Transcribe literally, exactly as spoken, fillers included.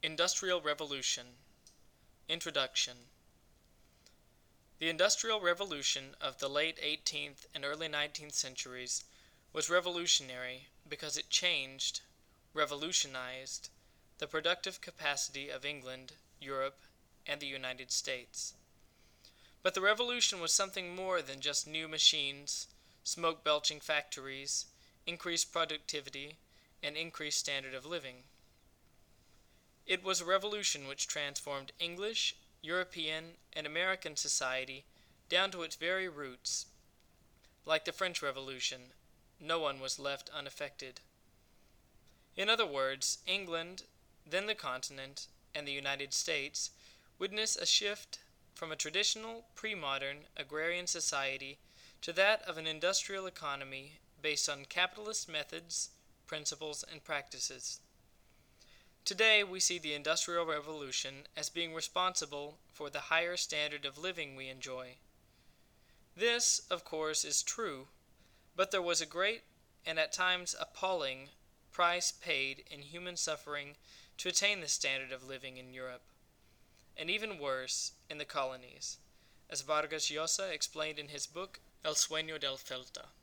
Industrial Revolution. Introduction. The Industrial Revolution of the late eighteenth and early nineteenth centuries was revolutionary because it changed, revolutionized, the productive capacity of England, Europe, and the United States. But the revolution was something more than just new machines, smoke-belching factories, increased productivity, and increased standard of living. It was a revolution which transformed English, European, and American society down to its very roots. Like the French Revolution, no one was left unaffected. In other words, England, then the continent, and the United States witnessed a shift from a traditional, pre-modern agrarian society to that of an industrial economy based on capitalist methods, principles, and practices. Today, we see the Industrial Revolution as being responsible for the higher standard of living we enjoy. This, of course, is true, but there was a great and at times appalling price paid in human suffering to attain this standard of living in Europe, and even worse, in the colonies, as Vargas Llosa explained in his book El Sueño del Celta.